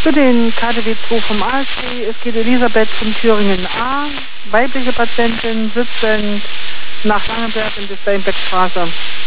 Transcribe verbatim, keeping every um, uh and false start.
Für den K D W zwei vom A S C, es geht Elisabeth von Thüringen A, weibliche Patientin, sitzend nach Langenberg in der Steinbeckstraße.